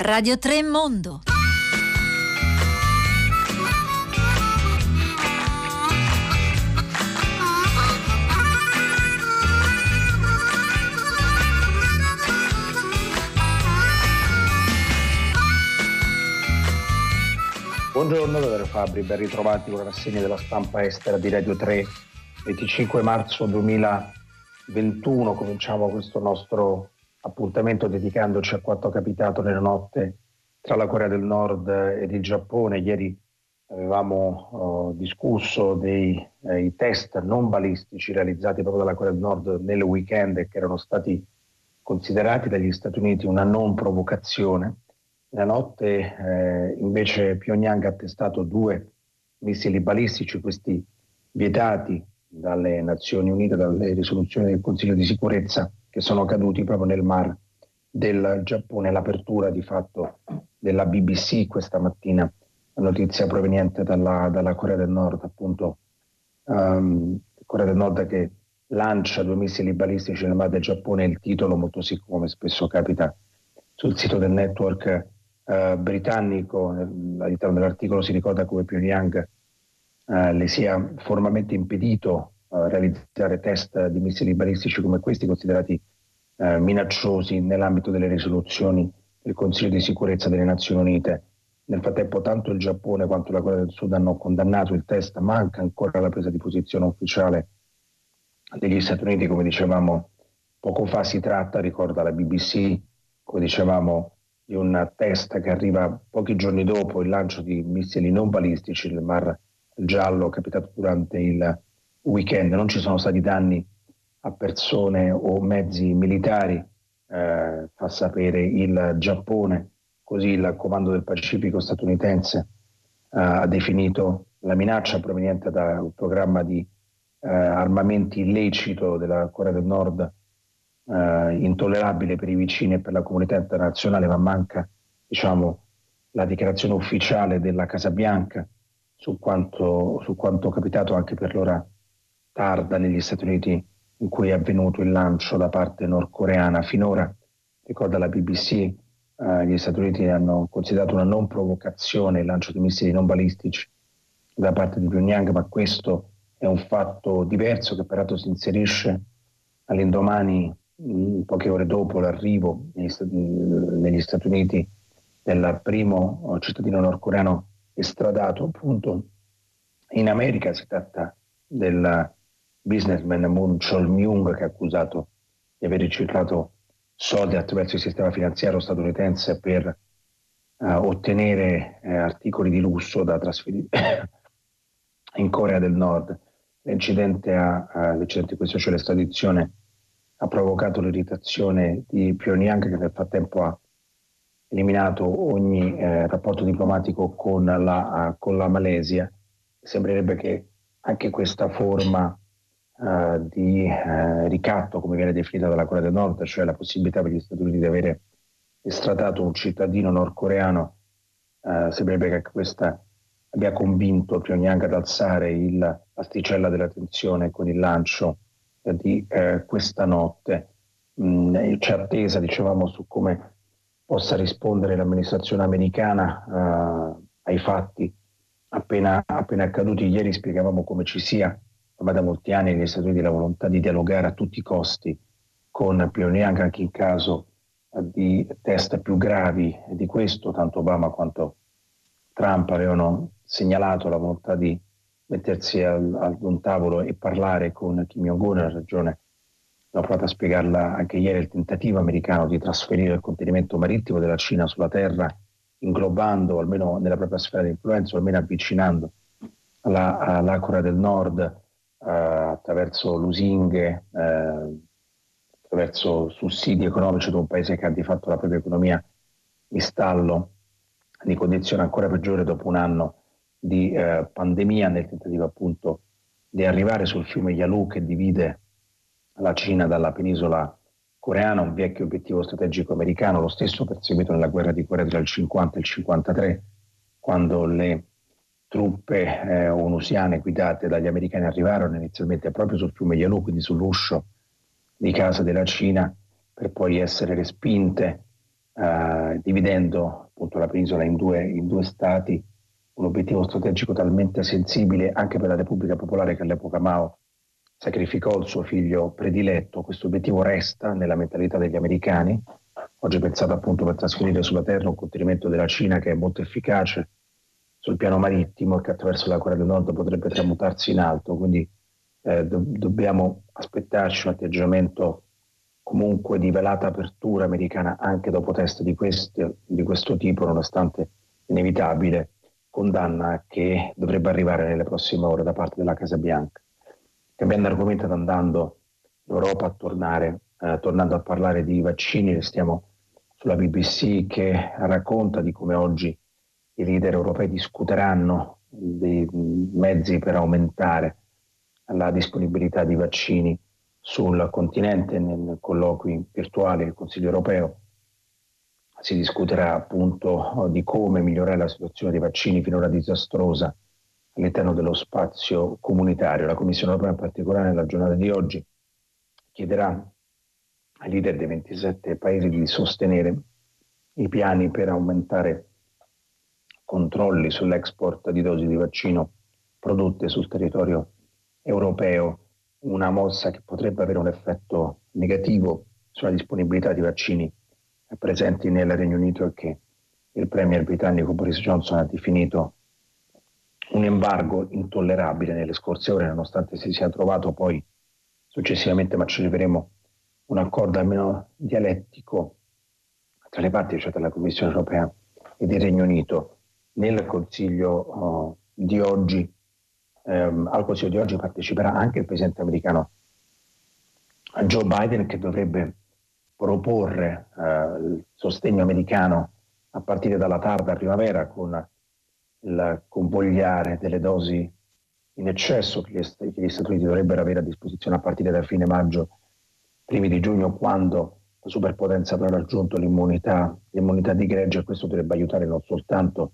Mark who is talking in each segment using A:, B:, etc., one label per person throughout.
A: Radio 3 Mondo.
B: Buongiorno da Dario Fabbri, ben ritrovati con la rassegna della stampa estera di Radio 3, 25 marzo 2021. Cominciamo questo nostro appuntamento dedicandoci a quanto capitato nella notte tra la Corea del Nord ed il Giappone. Ieri avevamo discusso dei test non balistici realizzati proprio dalla Corea del Nord nel weekend e che erano stati considerati dagli Stati Uniti una non provocazione. La notte invece Pyongyang ha testato 2 missili balistici, questi vietati dalle Nazioni Unite, dalle risoluzioni del Consiglio di sicurezza, che sono caduti proprio nel mar del Giappone. L'apertura di fatto della BBC questa mattina, la notizia proveniente dalla Corea del Nord, appunto Corea del Nord che lancia 2 missili balistici nel mar del Giappone, il titolo molto siccome spesso capita sul sito del network britannico. All'interno dell'articolo si ricorda come Pyongyang le sia formalmente impedito realizzare test di missili balistici come questi, considerati minacciosi nell'ambito delle risoluzioni del Consiglio di sicurezza delle Nazioni Unite. Nel frattempo tanto il Giappone quanto la Corea del Sud hanno condannato il test, manca ancora la presa di posizione ufficiale degli Stati Uniti. Come dicevamo poco fa, si tratta, ricorda la BBC, come dicevamo, di un test che arriva pochi giorni dopo il lancio di missili non balistici nel Mar Giallo, capitato durante il weekend. Non ci sono stati danni a persone o mezzi militari, fa sapere il Giappone. Così il Comando del Pacifico statunitense ha definito la minaccia proveniente da un programma di armamenti illecito della Corea del Nord intollerabile per i vicini e per la comunità internazionale, ma manca, la dichiarazione ufficiale della Casa Bianca su quanto capitato anche per l'ora tarda negli Stati Uniti in cui è avvenuto il lancio da parte nordcoreana. Finora, ricorda la BBC, gli Stati Uniti hanno considerato una non provocazione il lancio di missili non balistici da parte di Pyongyang, ma questo è un fatto diverso che peraltro si inserisce all'indomani, poche ore dopo l'arrivo negli Stati Uniti del primo cittadino nordcoreano estradato appunto in America. Si tratta del businessman Moon Chol-myung, che è accusato di aver riciclato soldi attraverso il sistema finanziario statunitense per ottenere articoli di lusso da trasferire in Corea del Nord. L'incidente in questo, cioè l'estradizione, ha provocato l'irritazione di Pyongyang, che nel frattempo ha eliminato ogni rapporto diplomatico con la Malesia. Sembrerebbe che anche questa forma di ricatto, come viene definita dalla Corea del Nord, cioè la possibilità per gli Stati Uniti di avere estradato un cittadino nordcoreano, sembrerebbe che questa abbia convinto Pyongyang ad alzare l'asticella della tensione con il lancio di questa notte. C'è attesa, dicevamo, su come possa rispondere l'amministrazione americana ai fatti appena accaduti. Ieri spiegavamo come ci sia ormai da molti anni negli Stati Uniti la volontà di dialogare a tutti i costi con Pyongyang anche in caso di test più gravi di questo. Tanto Obama quanto Trump avevano segnalato la volontà di mettersi ad un tavolo e parlare con Kim Jong-un. Ha ragione, l'ho provato a spiegarla anche ieri, il tentativo americano di trasferire il contenimento marittimo della Cina sulla terra, inglobando almeno nella propria sfera di influenza, o almeno avvicinando la Corea del Nord attraverso lusinghe, attraverso sussidi economici ad un paese che ha di fatto la propria economia in stallo, di condizioni ancora peggiori dopo un anno di pandemia, nel tentativo appunto di arrivare sul fiume Yalu che divide la Cina dalla penisola coreana, un vecchio obiettivo strategico americano, lo stesso perseguito nella guerra di Corea tra il 50 e il 53, quando le truppe onusiane guidate dagli americani arrivarono inizialmente proprio sul fiume Yalu, quindi sull'uscio di casa della Cina, per poi essere respinte dividendo appunto la penisola in due stati, un obiettivo strategico talmente sensibile anche per la Repubblica Popolare che all'epoca Mao sacrificò il suo figlio prediletto. Questo obiettivo resta nella mentalità degli americani. Oggi è pensato appunto per trasferire sulla Terra un contenimento della Cina che è molto efficace sul piano marittimo e che attraverso la Corea del Nord potrebbe tramutarsi in alto. Quindi dobbiamo aspettarci un atteggiamento comunque di velata apertura americana anche dopo test di questo tipo, nonostante inevitabile condanna che dovrebbe arrivare nelle prossime ore da parte della Casa Bianca. Cambiando argomento ed andando in Europa tornando a parlare di vaccini, restiamo sulla BBC che racconta di come oggi i leader europei discuteranno dei mezzi per aumentare la disponibilità di vaccini sul continente. Nel colloqui virtuale del Consiglio europeo si discuterà appunto di come migliorare la situazione dei vaccini finora disastrosa all'interno dello spazio comunitario. La Commissione europea in particolare nella giornata di oggi chiederà ai leader dei 27 paesi di sostenere i piani per aumentare controlli sull'export di dosi di vaccino prodotte sul territorio europeo, una mossa che potrebbe avere un effetto negativo sulla disponibilità di vaccini presenti nel Regno Unito e che il premier britannico Boris Johnson ha definito un embargo intollerabile nelle scorse ore, nonostante si sia trovato poi successivamente, ma ci arriveremo, un accordo almeno dialettico tra le parti, cioè tra la Commissione europea ed il Regno Unito. Nel Consiglio di oggi, al Consiglio di oggi parteciperà anche il presidente americano Joe Biden, che dovrebbe proporre il sostegno americano a partire dalla tarda primavera con il convogliare delle dosi in eccesso che gli Stati Uniti dovrebbero avere a disposizione a partire da fine maggio, primi di giugno, quando la superpotenza avrà raggiunto l'immunità di gregge, e questo dovrebbe aiutare non soltanto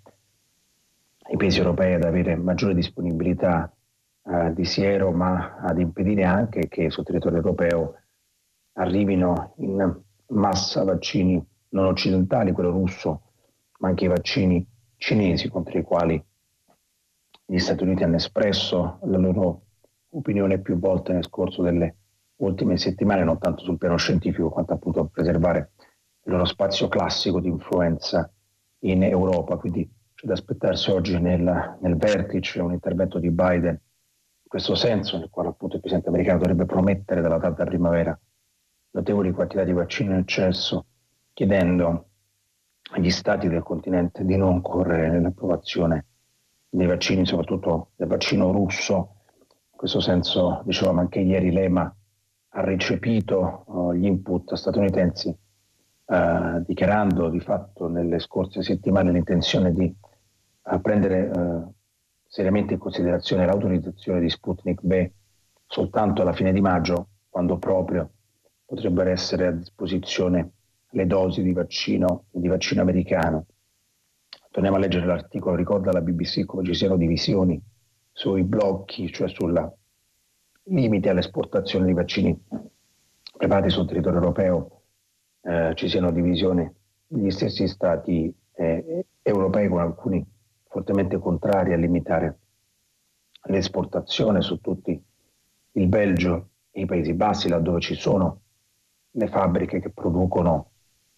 B: i paesi europei ad avere maggiore disponibilità di siero, ma ad impedire anche che sul territorio europeo arrivino in massa vaccini non occidentali, quello russo, ma anche i vaccini cinesi, contro i quali gli Stati Uniti hanno espresso la loro opinione più volte nel corso delle ultime settimane, non tanto sul piano scientifico quanto appunto a preservare il loro spazio classico di influenza in Europa. Quindi c'è da aspettarsi oggi nel vertice un intervento di Biden in questo senso, nel quale appunto il presidente americano dovrebbe promettere dalla tarda primavera notevoli quantità di vaccini in eccesso, chiedendo agli stati del continente di non correre nell'approvazione dei vaccini, soprattutto del vaccino russo. In questo senso, dicevamo anche ieri, l'EMA ha recepito gli input statunitensi, dichiarando di fatto nelle scorse settimane l'intenzione di prendere seriamente in considerazione l'autorizzazione di Sputnik V soltanto alla fine di maggio, quando proprio potrebbero essere a disposizione le dosi di vaccino americano. Torniamo a leggere l'articolo, ricorda la BBC come ci siano divisioni sui blocchi, cioè sul limite all'esportazione di vaccini preparati sul territorio europeo, ci siano divisioni negli stessi stati europei, con alcuni fortemente contrari a limitare l'esportazione su tutti il Belgio e i Paesi Bassi, laddove ci sono le fabbriche che producono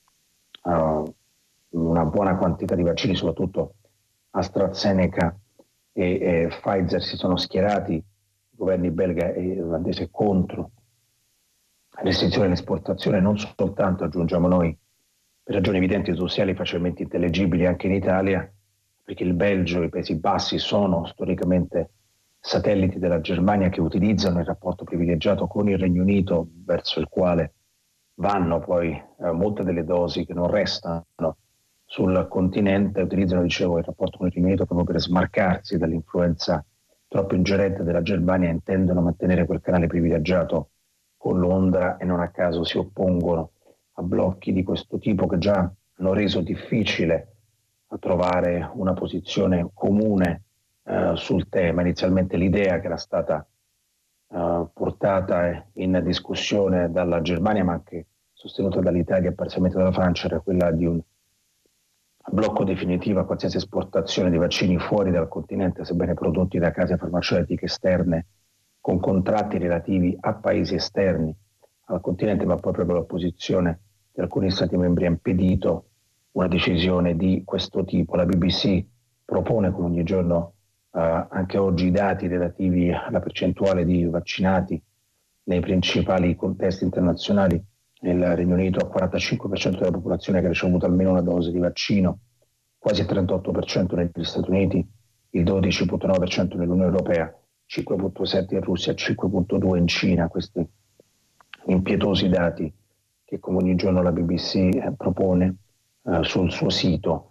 B: una buona quantità di vaccini, soprattutto AstraZeneca e Pfizer si sono schierati, i governi belga e irlandese, contro restrizione dell'esportazione, non soltanto, aggiungiamo noi, per ragioni evidenti sociali facilmente intellegibili anche in Italia, perché il Belgio e i Paesi Bassi sono storicamente satelliti della Germania che utilizzano il rapporto privilegiato con il Regno Unito, verso il quale vanno poi molte delle dosi che non restano sul continente, utilizzano, dicevo, il rapporto con il Regno Unito proprio per smarcarsi dall'influenza troppo ingerente della Germania, intendono mantenere quel canale privilegiato con Londra e non a caso si oppongono a blocchi di questo tipo che già hanno reso difficile a trovare una posizione comune sul tema. Inizialmente l'idea che era stata portata in discussione dalla Germania, ma che sostenuta dall'Italia e parzialmente dalla Francia era quella di un blocco definitivo a qualsiasi esportazione di vaccini fuori dal continente, sebbene prodotti da case farmaceutiche esterne con contratti relativi a paesi esterni al continente, ma poi proprio la posizione di alcuni Stati membri ha impedito una decisione di questo tipo. La BBC propone come ogni giorno anche oggi i dati relativi alla percentuale di vaccinati nei principali contesti internazionali. Nel Regno Unito il 45% della popolazione che ha ricevuto almeno una dose di vaccino, quasi il 38% negli Stati Uniti, il 12,9% nell'Unione Europea, 5,7% in Russia, 5,2% in Cina. Questi impietosi dati che come ogni giorno la BBC propone sul suo sito.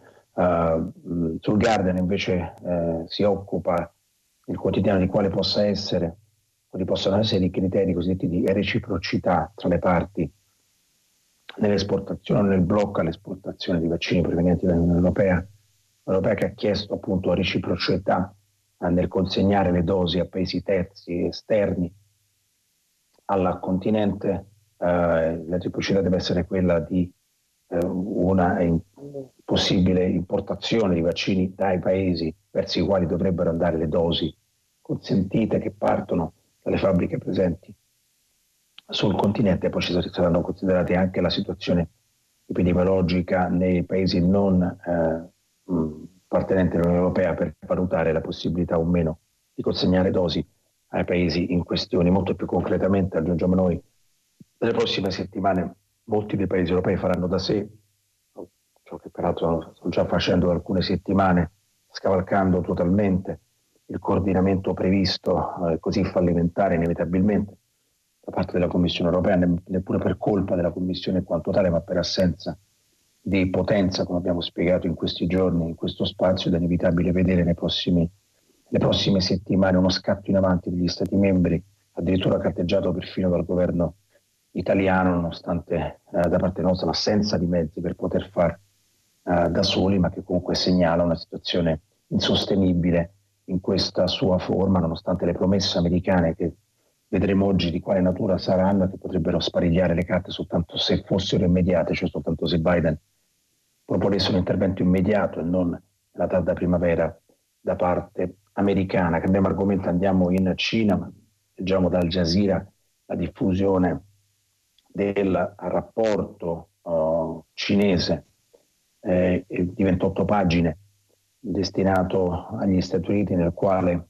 B: Sul Guardian invece si occupa il quotidiano di quali possano essere i criteri cosiddetti di reciprocità tra le parti nell'esportazione o nel blocco all'esportazione di vaccini provenienti dall'Unione Europea che ha chiesto appunto reciprocità nel consegnare le dosi a paesi terzi esterni al continente. La reciprocità deve essere quella di una possibile importazione di vaccini dai paesi verso i quali dovrebbero andare le dosi consentite che partono dalle fabbriche presenti sul continente. Poi ci saranno considerate anche la situazione epidemiologica nei paesi non appartenenti all'Unione Europea per valutare la possibilità o meno di consegnare dosi ai paesi in questione. Molto più concretamente, aggiungiamo noi, nelle prossime settimane molti dei paesi europei faranno da sé, ciò che peraltro sto già facendo da alcune settimane, scavalcando totalmente il coordinamento previsto, così fallimentare inevitabilmente da parte della Commissione europea, neppure per colpa della Commissione in quanto tale, ma per assenza di potenza, come abbiamo spiegato in questi giorni, in questo spazio. Ed è inevitabile vedere le prossime settimane uno scatto in avanti degli Stati membri, addirittura carteggiato perfino dal governo italiano, nonostante da parte nostra l'assenza di mezzi per poter fare da soli, ma che comunque segnala una situazione insostenibile in questa sua forma, nonostante le promesse americane che vedremo oggi di quale natura saranno, che potrebbero sparigliare le carte soltanto se fossero immediate, cioè soltanto se Biden proponesse un intervento immediato e non nella tarda primavera da parte americana. Cambiamo argomento, andiamo in Cina, ma leggiamo da Al Jazeera la diffusione del rapporto cinese di 28 pagine destinato agli Stati Uniti, nel quale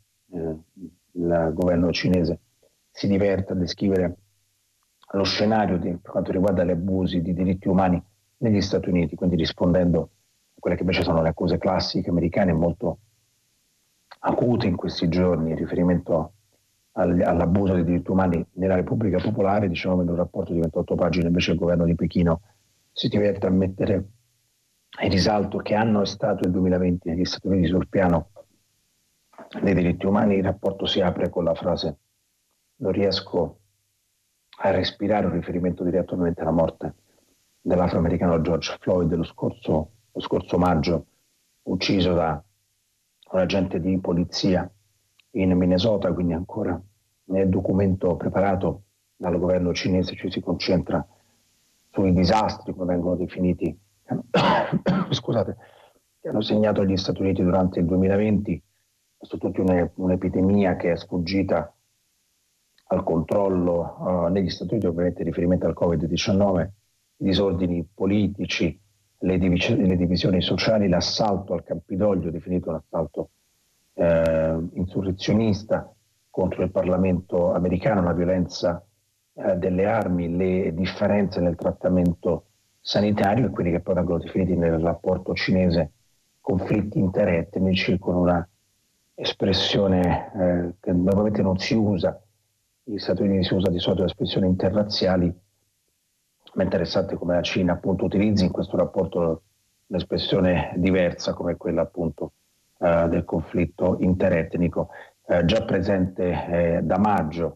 B: il governo cinese si diverte a descrivere lo scenario per quanto riguarda gli abusi di diritti umani negli Stati Uniti, quindi rispondendo a quelle che invece sono le accuse classiche americane molto acute in questi giorni in riferimento all'abuso dei diritti umani nella Repubblica Popolare. Diciamo, in un rapporto di 28 pagine invece il governo di Pechino si diverte a mettere in risalto che anno è stato il 2020 negli Stati Uniti sul piano dei diritti umani. Il rapporto si apre con la frase: non riesco a respirare, un riferimento diretto ovviamente alla morte dell'afroamericano George Floyd lo scorso maggio, ucciso da un agente di polizia in Minnesota. Quindi ancora nel documento preparato dal governo cinese ci si concentra sui disastri, come vengono definiti, scusate, che hanno segnato gli Stati Uniti durante il 2020, soprattutto un'epidemia che è sfuggita al controllo negli Stati Uniti, ovviamente riferimento al Covid-19, i disordini politici, le divisioni sociali, l'assalto al Campidoglio, definito un assalto insurrezionista contro il Parlamento americano, la violenza delle armi, le differenze nel trattamento sanitario e quelli che poi vengono definiti nel rapporto cinese conflitti interetnici, con una espressione che normalmente non si usa. Negli Stati Uniti si usa di solito l'espressione interrazziali, ma è interessante come la Cina appunto utilizzi in questo rapporto un'espressione diversa come quella appunto del conflitto interetnico. Già presente da maggio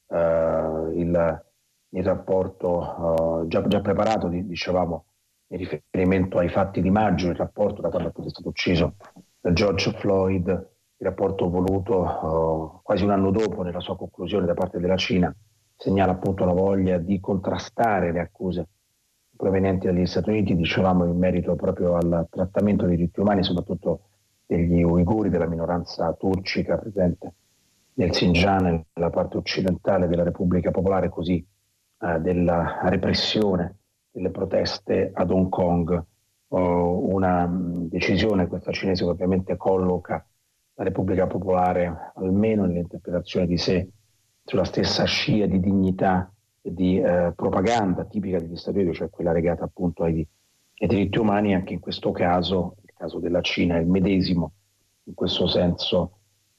B: il rapporto, già preparato, dicevamo, in riferimento ai fatti di maggio, il rapporto da quando appunto è stato ucciso George Floyd, il rapporto voluto quasi un anno dopo nella sua conclusione da parte della Cina, segnala appunto la voglia di contrastare le accuse provenienti dagli Stati Uniti, dicevamo in merito proprio al trattamento dei diritti umani, soprattutto degli uiguri, della minoranza turcica presente nel Xinjiang, nella parte occidentale della Repubblica Popolare, così della repressione delle proteste ad Hong Kong, una decisione questa cinese che ovviamente colloca la Repubblica Popolare, almeno nell'interpretazione di sé, sulla stessa scia di dignità e di propaganda tipica degli Stati Uniti, cioè quella legata appunto ai diritti umani. Anche in questo caso, il caso della Cina è il medesimo, in questo senso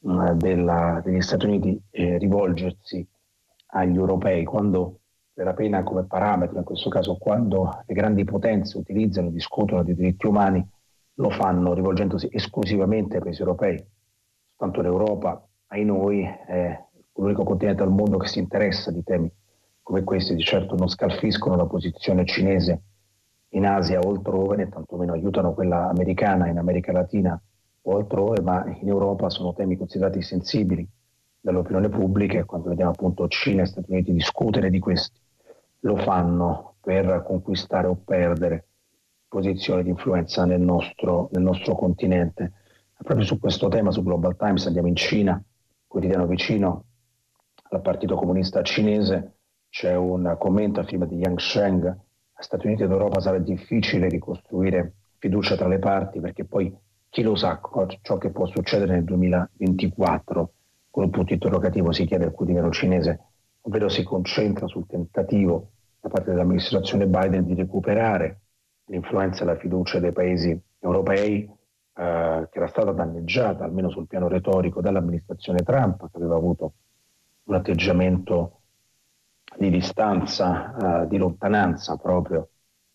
B: degli Stati Uniti rivolgersi agli europei quando la pena come parametro, in questo caso quando le grandi potenze utilizzano e discutono di diritti umani, lo fanno rivolgendosi esclusivamente ai paesi europei. Tanto l'Europa, ai noi, è l'unico continente al mondo che si interessa di temi come questi. Di certo non scalfiscono la posizione cinese in Asia o altrove, né tantomeno aiutano quella americana in America Latina o altrove, ma in Europa sono temi considerati sensibili dall'opinione pubblica, e quando vediamo appunto Cina e Stati Uniti discutere di questi, lo fanno per conquistare o perdere posizioni di influenza nel nostro continente. Proprio su questo tema, su Global Times, andiamo in Cina, quotidiano vicino al Partito Comunista Cinese, c'è un commento al film di Yang Sheng: Stati Uniti ed Europa sarà difficile ricostruire fiducia tra le parti, perché poi chi lo sa ciò che può succedere nel 2024, con un punto interrogativo si chiede al quotidiano cinese, ovvero si concentra sul tentativo da parte dell'amministrazione Biden di recuperare l'influenza e la fiducia dei paesi europei, che era stata danneggiata, almeno sul piano retorico, dall'amministrazione Trump, che aveva avuto un atteggiamento di distanza, di lontananza proprio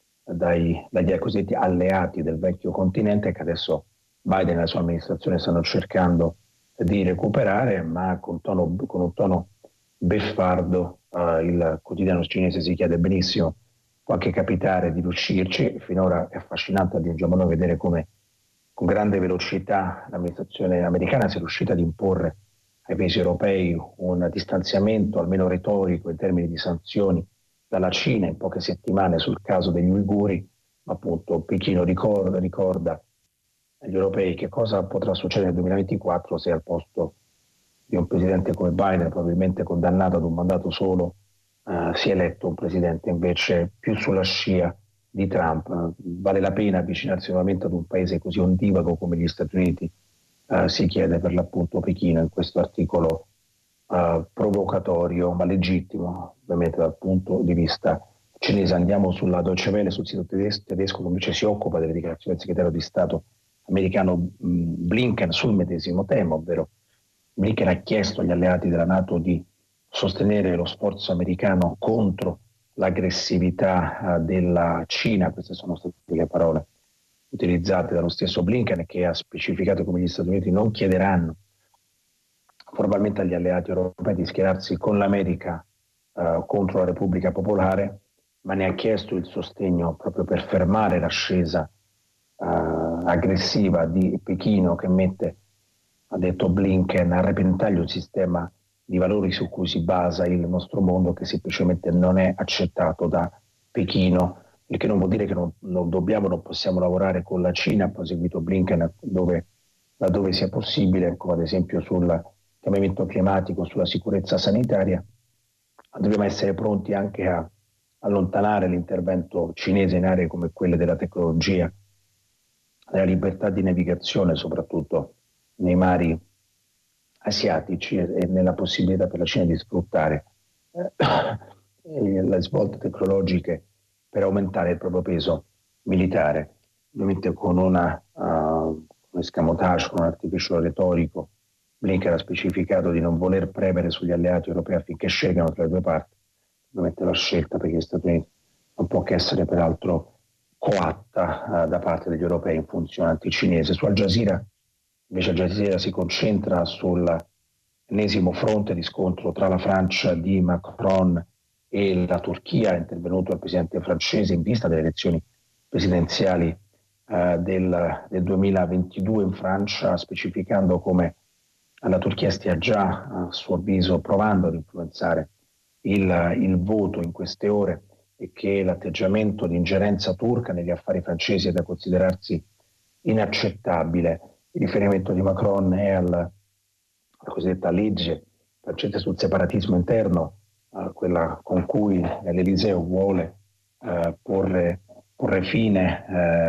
B: dagli cosiddetti alleati del vecchio continente, che adesso Biden e la sua amministrazione stanno cercando di recuperare, ma con un tono beffardo. Il quotidiano cinese si chiede: benissimo, può anche capitare di riuscirci. Finora è affascinante, aggiungiamo noi, vedere come con grande velocità l'amministrazione americana sia riuscita ad imporre ai paesi europei un distanziamento, almeno retorico, in termini di sanzioni dalla Cina in poche settimane sul caso degli uiguri. Ma appunto Pechino ricorda agli europei che cosa potrà succedere nel 2024 se al posto di un presidente come Biden, probabilmente condannato ad un mandato solo, si è eletto un presidente invece più sulla scia di Trump. Vale la pena avvicinarsi nuovamente ad un paese così ondivago come gli Stati Uniti? Si chiede per l'appunto Pechino in questo articolo provocatorio ma legittimo, ovviamente dal punto di vista cinese. Andiamo sulla Deutsche Welle, sul sito tedesco, che invece si occupa delle dichiarazioni del segretario di Stato americano Blinken sul medesimo tema, ovvero Blinken ha chiesto agli alleati della NATO di sostenere lo sforzo americano contro l'aggressività della Cina. Queste sono state le parole utilizzate dallo stesso Blinken, che ha specificato come gli Stati Uniti non chiederanno formalmente agli alleati europei di schierarsi con l'America contro la Repubblica Popolare, ma ne ha chiesto il sostegno proprio per fermare l'ascesa aggressiva di Pechino, che mette, ha detto Blinken, a repentaglio il sistema di valori su cui si basa il nostro mondo, che semplicemente non è accettato da Pechino, il che non vuol dire che non dobbiamo, non possiamo lavorare con la Cina, ha proseguito Blinken, laddove sia possibile, come ad esempio sul cambiamento climatico, sulla sicurezza sanitaria. Dobbiamo essere pronti anche a allontanare l'intervento cinese in aree come quelle della tecnologia, della libertà di navigazione, soprattutto nei mari asiatici, e nella possibilità per la Cina di sfruttare le svolte tecnologiche per aumentare il proprio peso militare, ovviamente con un escamotage, con un artificio retorico. Blinken ha specificato di non voler premere sugli alleati europei affinché scelgano tra le due parti. Ovviamente la scelta per gli Stati Uniti non può che essere peraltro coatta da parte degli europei in funzione anticinese. Su Al Jazeera, invece, Al Jazeera si concentra sull'ennesimo fronte di scontro tra la Francia di Macron e la Turchia. È intervenuto il presidente francese in vista delle elezioni presidenziali del 2022 in Francia, specificando come la Turchia stia già, a suo avviso, provando ad influenzare il voto in queste ore e che l'atteggiamento di ingerenza turca negli affari francesi è da considerarsi inaccettabile. Il riferimento di Macron è alla cosiddetta legge francese sul separatismo interno, quella con cui l'Eliseo vuole porre fine,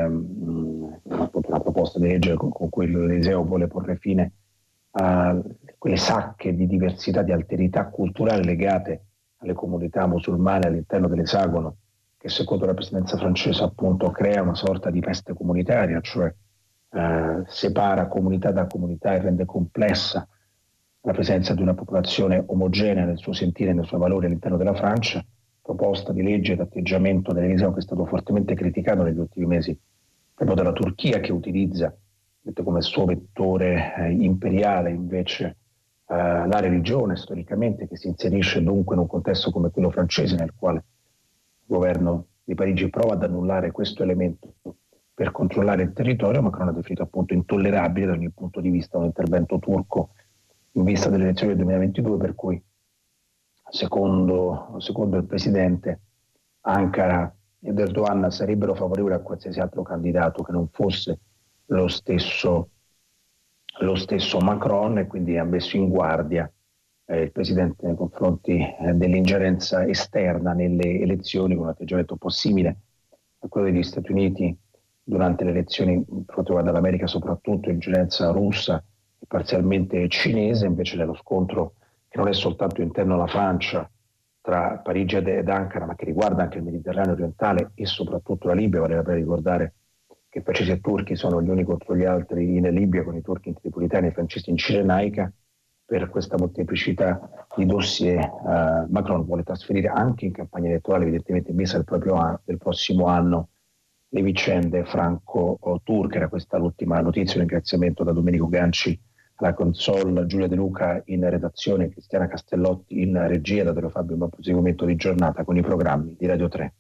B: una proposta di legge con cui l'Eliseo vuole porre fine a quelle sacche di diversità, di alterità culturale legate alle comunità musulmane all'interno dell'esagono, che secondo la presidenza francese appunto crea una sorta di peste comunitaria, cioè separa comunità da comunità e rende complessa la presenza di una popolazione omogenea nel suo sentire e nei suoi valori all'interno della Francia. Proposta di legge ed atteggiamento dell'Eliseo che è stato fortemente criticato negli ultimi mesi proprio dalla Turchia, che utilizza come suo vettore imperiale invece la religione storicamente, che si inserisce dunque in un contesto come quello francese, nel quale il governo di Parigi prova ad annullare questo elemento per controllare il territorio. Macron ha definito appunto intollerabile da ogni punto di vista un intervento turco in vista delle elezioni del 2022, per cui secondo il presidente Ankara ed Erdogan sarebbero favorevoli a qualsiasi altro candidato che non fosse lo stesso Macron, e quindi ha messo in guardia il presidente nei confronti dell'ingerenza esterna nelle elezioni, con un atteggiamento un po' simile a quello degli Stati Uniti durante le elezioni per quanto riguarda l'America, soprattutto ingerenza russa e parzialmente cinese, invece dello scontro che non è soltanto interno alla Francia tra Parigi ed Ankara, ma che riguarda anche il Mediterraneo orientale e soprattutto la Libia. Vale la pena ricordare che francesi e turchi sono gli uni contro gli altri in Libia, con i turchi in Tripolitania e i francesi in Cirenaica. Per questa molteplicità di dossier Macron vuole trasferire anche in campagna elettorale, evidentemente in vista del prossimo anno, le vicende franco-turche. Era questa l'ultima notizia. Un ringraziamento da Domenico Ganci alla console, Giulia De Luca in redazione, Cristiana Castellotti in regia. Da Fabio, un buon proseguimento di giornata con i programmi di Radio 3.